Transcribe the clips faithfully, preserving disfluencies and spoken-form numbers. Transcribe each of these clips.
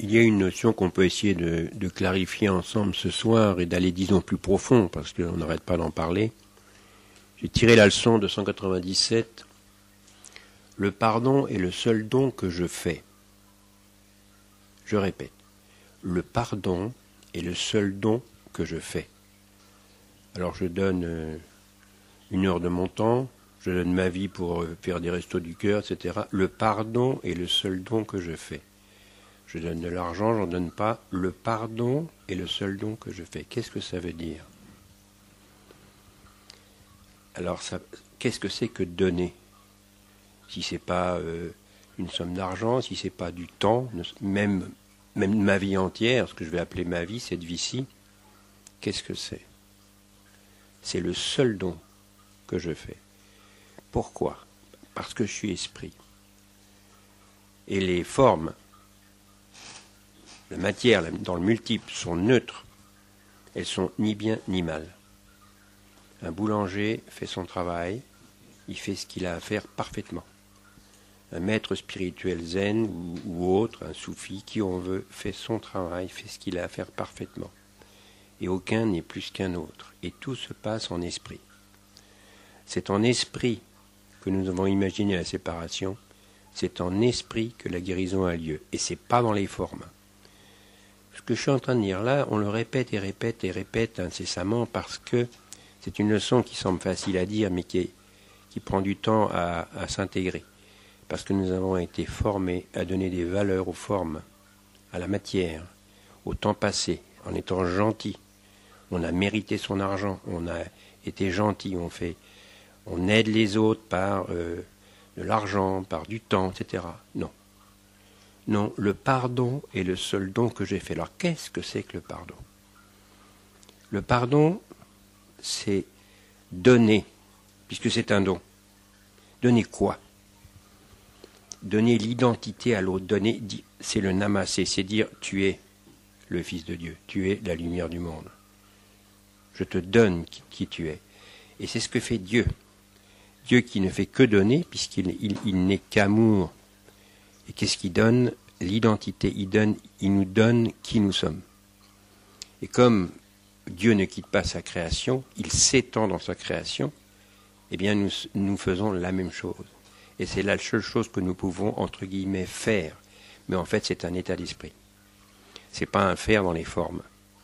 Il y a une notion qu'on peut essayer de, de clarifier ensemble ce soir et d'aller, disons, plus profond, parce qu'on n'arrête pas d'en parler. J'ai tiré la leçon de cent quatre-vingt-dix-sept. Le pardon est le seul don que je fais. Je répète, le pardon est le seul don que je fais. Alors je donne une heure de mon temps, je donne ma vie pour faire des restos du cœur, et cetera. Le pardon est le seul don que je fais. Je donne de l'argent, j'en donne pas. Le pardon est le seul don que je fais. Qu'est-ce que ça veut dire? Alors, ça, qu'est-ce que c'est que donner? Si c'est pas euh, une somme d'argent, si c'est pas du temps, même, même ma vie entière, ce que je vais appeler ma vie, cette vie-ci, qu'est-ce que c'est? C'est le seul don que je fais. Pourquoi? Parce que je suis esprit. Et les formes, la matière dans le multiple sont neutres. Elles sont ni bien ni mal. Un boulanger fait son travail, il fait ce qu'il a à faire parfaitement. Un maître spirituel zen ou, ou autre, un soufi, qui on veut, fait son travail, fait ce qu'il a à faire parfaitement. Et aucun n'est plus qu'un autre. Et tout se passe en esprit. C'est en esprit que nous avons imaginé la séparation. C'est en esprit que la guérison a lieu. Et c'est pas dans les formes. Ce que je suis en train de dire là, on le répète et répète et répète incessamment parce que c'est une leçon qui semble facile à dire, mais qui, est, qui prend du temps à, à s'intégrer. Parce que nous avons été formés à donner des valeurs aux formes, à la matière, au temps passé, en étant gentils. On a mérité son argent, on a été gentil, on fait, on aide les autres par euh, de l'argent, par du temps, et cetera. Non. Non, le pardon est le seul don que j'ai fait. Alors, qu'est-ce que c'est que le pardon? Le pardon, c'est donner, puisque c'est un don. Donner quoi? Donner l'identité à l'autre. Donner, c'est le namassé, c'est dire tu es le Fils de Dieu, tu es la lumière du monde. Je te donne qui, qui tu es. Et c'est ce que fait Dieu. Dieu qui ne fait que donner, puisqu'il il, il n'est qu'amour. Et qu'est-ce qu'il donne? L'identité. Il donne, il nous donne qui nous sommes. Et comme Dieu ne quitte pas sa création, il s'étend dans sa création, eh bien nous, nous faisons la même chose. Et c'est la seule chose que nous pouvons, entre guillemets, faire. Mais en fait, c'est un état d'esprit. C'est pas un faire dans les formes.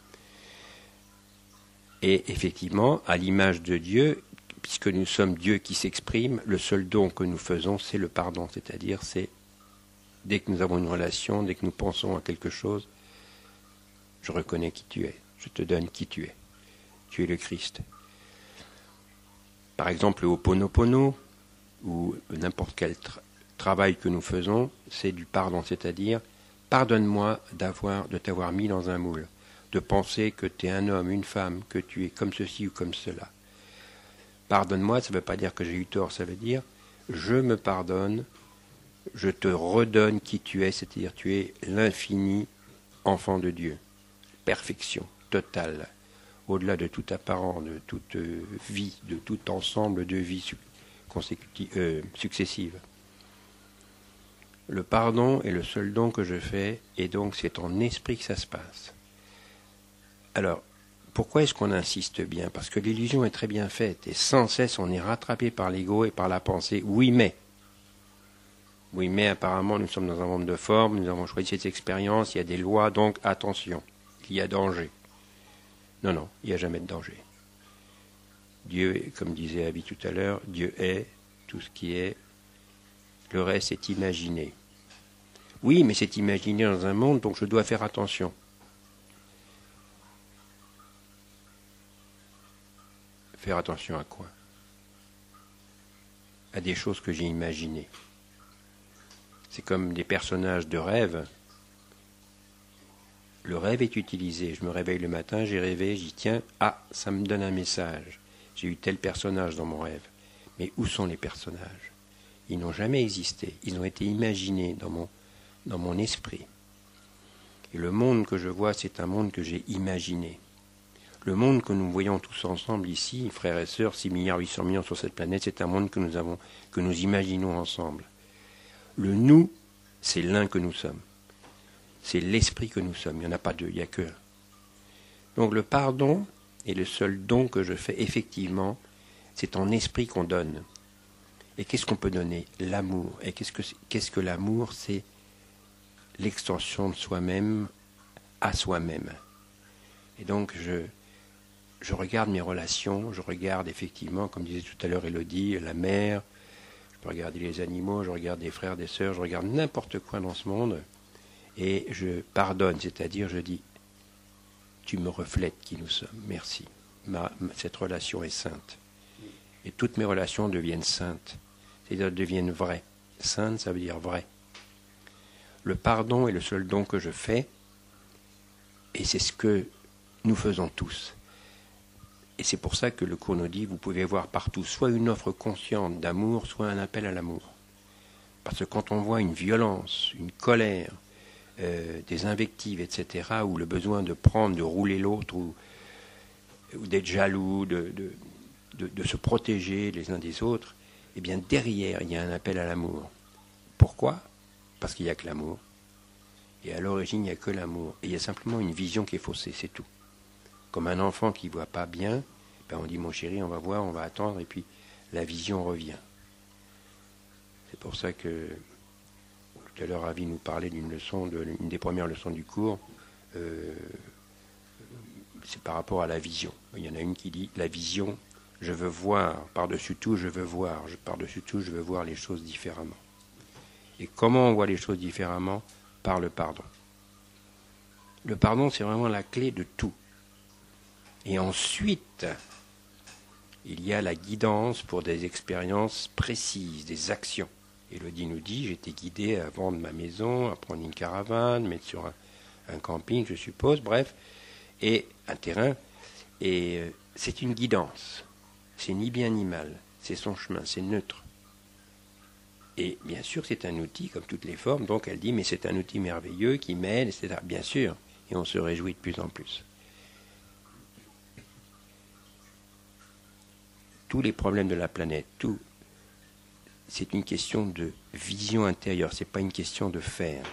Et effectivement, à l'image de Dieu, puisque nous sommes Dieu qui s'exprime, le seul don que nous faisons, c'est le pardon. C'est-à-dire, c'est dès que nous avons une relation, dès que nous pensons à quelque chose, je reconnais qui tu es. Je te donne qui tu es. Tu es le Christ. Par exemple, le Ho'oponopono, ou n'importe quel tra- travail que nous faisons, c'est du pardon, c'est-à-dire, pardonne-moi d'avoir, de t'avoir mis dans un moule, de penser que tu es un homme, une femme, que tu es comme ceci ou comme cela. Pardonne-moi, ça ne veut pas dire que j'ai eu tort, ça veut dire, je me pardonne, je te redonne qui tu es, c'est-à-dire tu es l'infini enfant de Dieu. Perfection totale, au-delà de tout apparent, de toute vie, de tout ensemble de vies euh, successives. Le pardon est le seul don que je fais, et donc c'est en esprit que ça se passe. Alors, pourquoi est-ce qu'on insiste bien? Parce que l'illusion est très bien faite, et sans cesse on est rattrapé par l'ego et par la pensée. Oui, mais. Oui, mais apparemment nous sommes dans un monde de forme, nous avons choisi cette expérience, il y a des lois, donc attention, il y a danger. Non, non, il n'y a jamais de danger. Dieu, comme disait Abby tout à l'heure, Dieu est tout ce qui est, le reste est imaginé. Oui, mais c'est imaginé dans un monde, donc je dois faire attention. Faire attention à quoi? À des choses que j'ai imaginées. C'est comme des personnages de rêve. Le rêve est utilisé. Je me réveille le matin, j'ai rêvé, j'y tiens, ah, ça me donne un message. J'ai eu tel personnage dans mon rêve. Mais où sont les personnages? Ils n'ont jamais existé. Ils ont été imaginés dans mon, dans mon esprit. Et le monde que je vois, c'est un monde que j'ai imaginé. Le monde que nous voyons tous ensemble ici, frères et sœurs, six milliards huit cents millions sur cette planète, c'est un monde que nous avons, que nous imaginons ensemble. Le nous, c'est l'un que nous sommes. C'est l'esprit que nous sommes. Il n'y en a pas deux, il n'y a que un. Donc le pardon est le seul don que je fais. Effectivement, c'est en esprit qu'on donne. Et qu'est-ce qu'on peut donner? L'amour. Et qu'est-ce que, qu'est-ce que l'amour? C'est l'extension de soi-même à soi-même. Et donc je, je regarde mes relations, je regarde effectivement, comme disait tout à l'heure Élodie, la mère, je peux regarder les animaux, je regarde des frères, des sœurs, je regarde n'importe quoi dans ce monde, et je pardonne, c'est-à-dire je dis, tu me reflètes qui nous sommes, merci. Ma, cette relation est sainte. Et toutes mes relations deviennent saintes, c'est-à-dire deviennent vraies. Sainte, ça veut dire vrai. Le pardon est le seul don que je fais, et c'est ce que nous faisons tous. Et c'est pour ça que le cours nous dit, vous pouvez voir partout soit une offre consciente d'amour, soit un appel à l'amour. Parce que quand on voit une violence, une colère, euh, des invectives, et cetera, ou le besoin de prendre, de rouler l'autre, ou, ou d'être jaloux, de, de, de, de se protéger les uns des autres, eh bien derrière, il y a un appel à l'amour. Pourquoi? Parce qu'il n'y a que l'amour. Et à l'origine, il n'y a que l'amour. Et il y a simplement une vision qui est faussée, c'est tout. Comme un enfant qui ne voit pas bien, ben on dit, mon chéri, on va voir, on va attendre, et puis la vision revient. C'est pour ça que tout à l'heure, Ravi nous parlait d'une leçon, de, une des premières leçons du cours, euh, c'est par rapport à la vision. Il y en a une qui dit, la vision, je veux voir, par-dessus tout, je veux voir, par-dessus tout, je veux voir les choses différemment. Et comment on voit les choses différemment? Par le pardon. Le pardon, c'est vraiment la clé de tout. Et ensuite, il y a la guidance pour des expériences précises, des actions. Élodie nous dit, j'étais guidé à vendre ma maison, à prendre une caravane, mettre sur un, un camping, je suppose, bref, et un terrain. Et euh, c'est une guidance. C'est ni bien ni mal. C'est son chemin, c'est neutre. Et bien sûr, c'est un outil, comme toutes les formes, donc elle dit, mais c'est un outil merveilleux qui m'aide, et cetera. Bien sûr, et on se réjouit de plus en plus. Tous les problèmes de la planète, tout, c'est une question de vision intérieure, c'est pas une question de faire.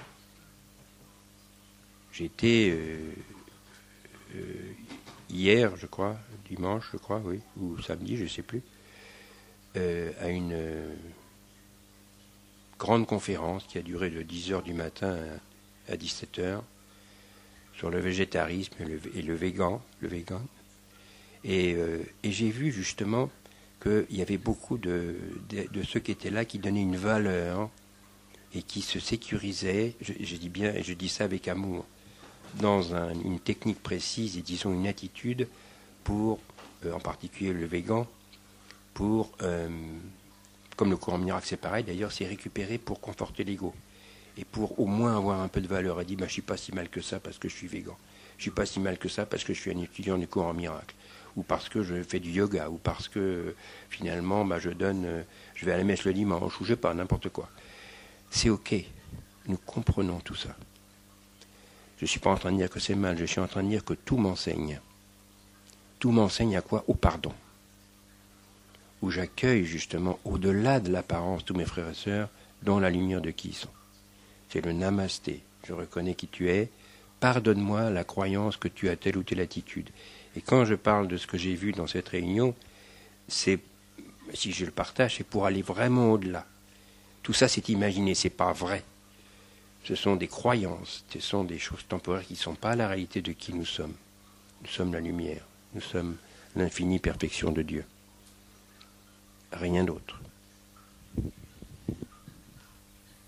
J'étais euh, euh, hier, je crois, dimanche, je crois, oui, ou samedi, je ne sais plus, euh, à une euh, grande conférence qui a duré de dix heures du matin à, à dix-sept heures sur le végétarisme et le, et le végan, le végan. Et, euh, et j'ai vu justement qu'il y avait beaucoup de, de, de ceux qui étaient là qui donnaient une valeur et qui se sécurisaient, je, je dis bien, et je dis ça avec amour, dans un, une technique précise et disons une attitude pour, euh, en particulier le végan, pour, euh, comme le courant miracle c'est pareil d'ailleurs, c'est récupérer pour conforter l'ego et pour au moins avoir un peu de valeur. Elle dit, bah, je ne suis pas si mal que ça parce que je suis végan, je ne suis pas si mal que ça parce que je suis un étudiant du courant miracle, ou parce que je fais du yoga, ou parce que finalement bah, je donne, euh, je vais à la messe le dimanche, ou je sais pas, n'importe quoi. C'est ok, nous comprenons tout ça. Je ne suis pas en train de dire que c'est mal, je suis en train de dire que tout m'enseigne. Tout m'enseigne à quoi? Au pardon. Où j'accueille justement, au-delà de l'apparence, tous mes frères et sœurs, dans la lumière de qui ils sont. C'est le namasté. Je reconnais qui tu es. Pardonne-moi la croyance que tu as telle ou telle attitude. Et quand je parle de ce que j'ai vu dans cette réunion, c'est, si je le partage, c'est pour aller vraiment au-delà. Tout ça, c'est imaginé, c'est pas vrai. Ce sont des croyances, ce sont des choses temporaires qui ne sont pas la réalité de qui nous sommes. Nous sommes la lumière, nous sommes l'infinie perfection de Dieu. Rien d'autre.